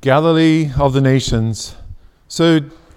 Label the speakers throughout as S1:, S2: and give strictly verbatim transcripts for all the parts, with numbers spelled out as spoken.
S1: Galilee of the nations. So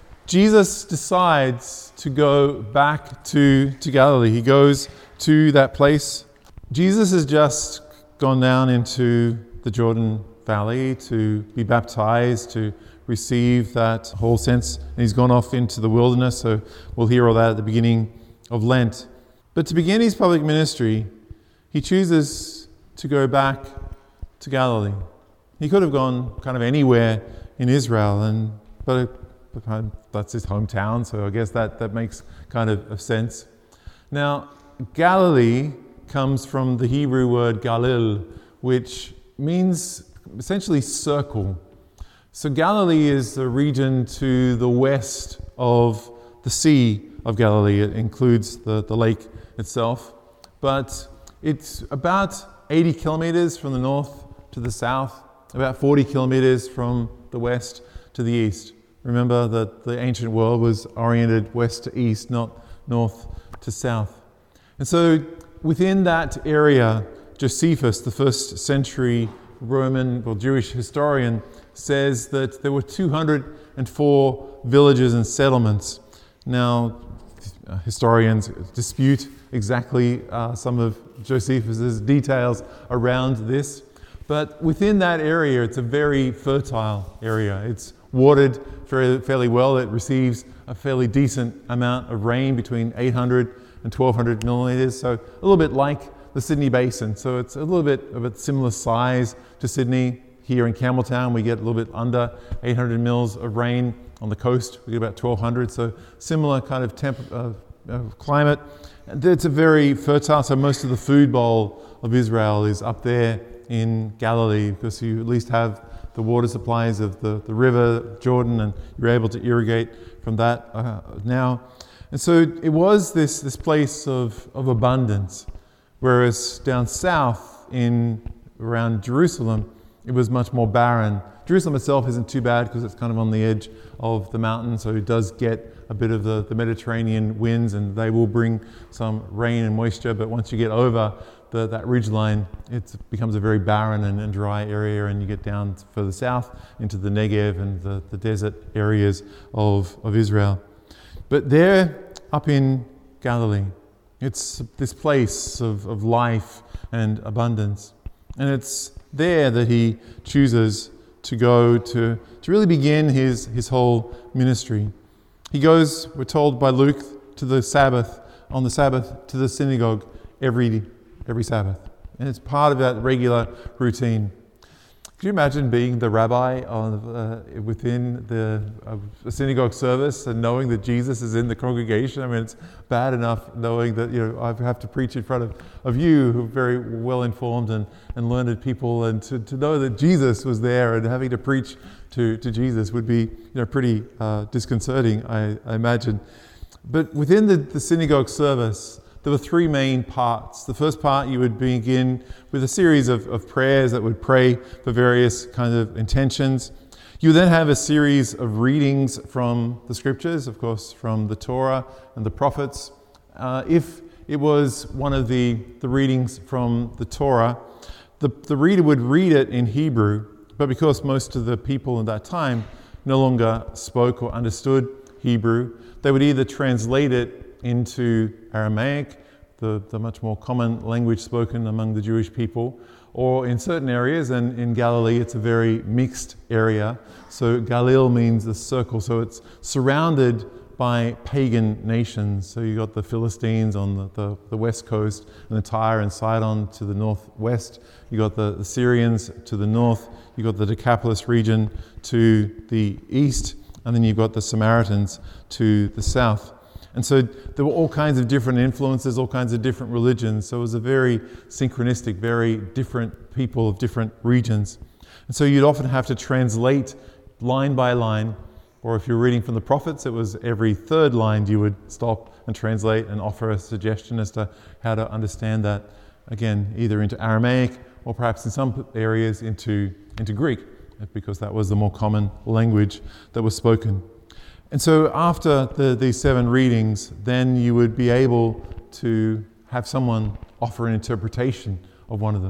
S1: Jesus decides to go back to, to Galilee. He goes to that place. Jesus has just gone down into the Jordan Valley to be baptized, to receive that whole sense. And he's gone off into the wilderness, so we'll hear all that at the beginning of Lent. But to begin his public ministry, he chooses to go back to Galilee. He could have gone kind of anywhere in Israel, and but that's his hometown, so I guess that, that makes kind of, of sense. Now, Galilee comes from the Hebrew word Galil, which means essentially circle. So Galilee is the region to the west of the Sea of Galilee. It includes the, the lake itself, but it's about eighty kilometers from the north to the south, about forty kilometers from the west to the east. Remember that the ancient world was oriented west to east, not north to south. And so within that area, Josephus, the first century Roman or Jewish historian, says that there were two hundred four villages and settlements. Now, uh, historians dispute exactly uh, some of Josephus's details around this, but within that area, it's a very fertile area. It's watered fairly, fairly well. It receives a fairly decent amount of rain, between eight hundred and twelve hundred millimeters, so a little bit like the Sydney Basin. So it's a little bit of a similar size to Sydney. Here in Campbelltown, we get a little bit under eight hundred mils of rain. On the coast, we get about twelve hundred, so similar kind of temp, uh, uh, climate. And it's a very fertile, so most of the food bowl of Israel is up there in Galilee, because you at least have the water supplies of the, the river Jordan, and you're able to irrigate from that uh, now. And so it was this, this place of, of abundance, whereas down south in around Jerusalem, it was much more barren. Jerusalem itself isn't too bad because it's kind of on the edge of the mountain, so it does get a bit of the, the Mediterranean winds, and they will bring some rain and moisture, but once you get over the, that ridgeline, it becomes a very barren and, and dry area, and you get down further south into the Negev and the, the desert areas of, of Israel. But there, up in Galilee, it's this place of, of life and abundance, and it's there that he chooses to go to, to really begin his, his whole ministry. He goes, we're told by Luke, to the Sabbath, on the Sabbath, to the synagogue every, every Sabbath. And it's part of that regular routine. Could you imagine being the rabbi on, uh, within the uh, synagogue service and knowing that Jesus is in the congregation? I mean, it's bad enough knowing that, you know, I have to preach in front of, of you, who are very well-informed and, and learned people, and to, to know that Jesus was there and having to preach to, to Jesus would be, you know, pretty uh, disconcerting, I, I imagine. But within the, the synagogue service, there were three main parts. The first part, you would begin with a series of, of prayers that would pray for various kinds of intentions. You would then have a series of readings from the scriptures, of course, from the Torah and the prophets. Uh, if it was one of the, the readings from the Torah, the, the reader would read it in Hebrew, but because most of the people in that time no longer spoke or understood Hebrew, they would either translate it into Aramaic, the, the much more common language spoken among the Jewish people, or in certain areas, and in Galilee it's a very mixed area. So Galil means the circle, so it's surrounded by pagan nations. So you've got the Philistines on the, the, the west coast, and the Tyre and Sidon to the northwest. You've got the, the Syrians to the north. You've got the Decapolis region to the east, and then you've got the Samaritans to the south. And so there were all kinds of different influences, all kinds of different religions. So it was a very synchronistic, very different people of different regions. And so you'd often have to translate line by line, or if you're reading from the prophets, it was every third line you would stop and translate and offer a suggestion as to how to understand that, again, either into Aramaic or perhaps in some areas into, into Greek, because that was the more common language that was spoken. And so after the, these seven readings, then you would be able to have someone offer an interpretation of one of them.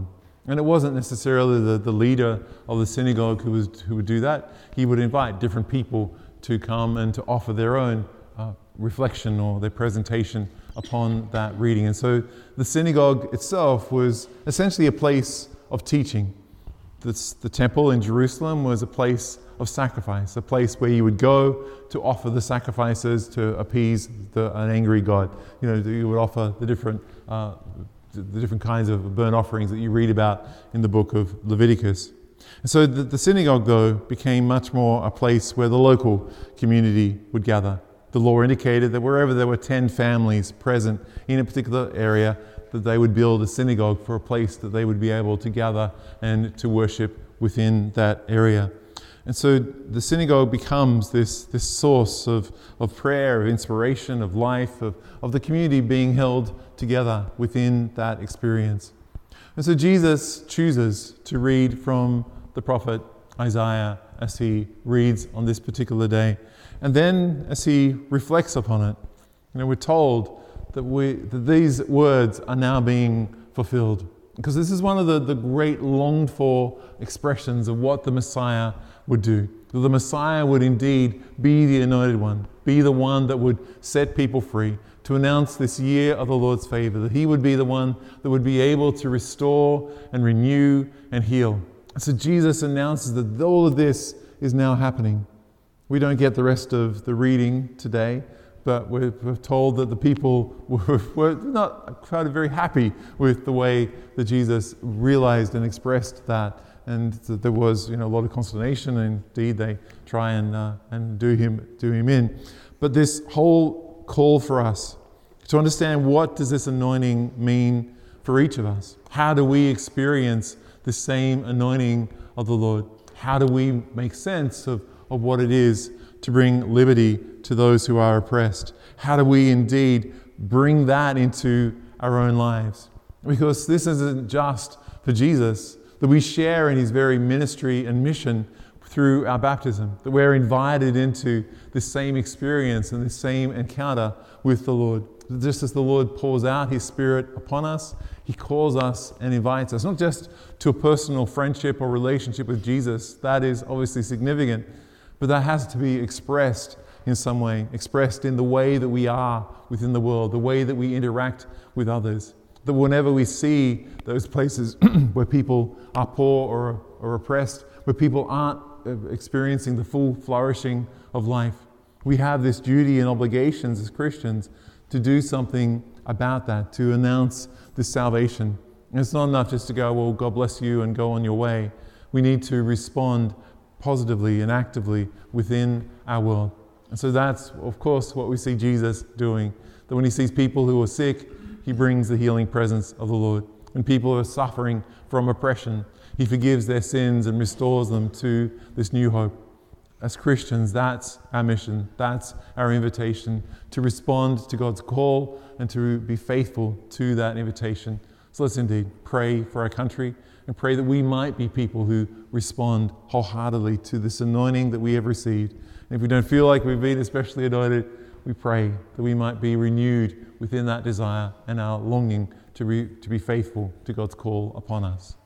S1: And it wasn't necessarily the, the leader of the synagogue who, was, who would do that. He would invite different people to come and to offer their own uh, reflection or their presentation upon that reading. And so the synagogue itself was essentially a place of teaching. This, the temple in Jerusalem was a place of sacrifice, a place where you would go to offer the sacrifices to appease the, an angry God. You know, you would offer the different uh, the different kinds of burnt offerings that you read about in the book of Leviticus. And so the, the synagogue, though, became much more a place where the local community would gather. The law indicated that wherever there were ten families present in a particular area, that they would build a synagogue for a place that they would be able to gather and to worship within that area. And so the synagogue becomes this, this source of, of prayer, of inspiration, of life, of, of the community being held together within that experience. And so Jesus chooses to read from the prophet Isaiah as he reads on this particular day. And then as he reflects upon it, you know, we're told that, we, that these words are now being fulfilled. Because this is one of the, the great longed for expressions of what the Messiah would do. That the Messiah would indeed be the anointed one, be the one that would set people free, to announce this year of the Lord's favor, that he would be the one that would be able to restore and renew and heal. And so Jesus announces that all of this is now happening. We don't get the rest of the reading today, but we're, we're told that the people were, were not quite very happy with the way that Jesus realized and expressed that, and that there was, you know, a lot of consternation, and indeed they try and uh, and do him do him in. But this whole call for us to understand, what does this anointing mean for each of us? How do we experience the same anointing of the Lord? How do we make sense of, of what it is to bring liberty to those who are oppressed? How do we indeed bring that into our own lives? Because this isn't just for Jesus, that we share in his very ministry and mission through our baptism, that we're invited into this same experience and this same encounter with the Lord. Just as the Lord pours out his Spirit upon us, he calls us and invites us, not just to a personal friendship or relationship with Jesus. That is obviously significant, but that has to be expressed in some way, expressed in the way that we are within the world, the way that we interact with others. That whenever we see those places where people are poor or, or oppressed, where people aren't experiencing the full flourishing of life, we have this duty and obligations as Christians to do something about that, to announce this salvation. And it's not enough just to go, well, God bless you, and go on your way. We need to respond positively and actively within our world. And so that's, of course, what we see Jesus doing. That when he sees people who are sick, he brings the healing presence of the Lord. When people are suffering from oppression, he forgives their sins and restores them to this new hope. As Christians, that's our mission. That's our invitation to respond to God's call and to be faithful to that invitation. So let's indeed pray for our country and pray that we might be people who respond wholeheartedly to this anointing that we have received. And if we don't feel like we've been especially anointed, we pray that we might be renewed within that desire and our longing to, re- to be faithful to God's call upon us.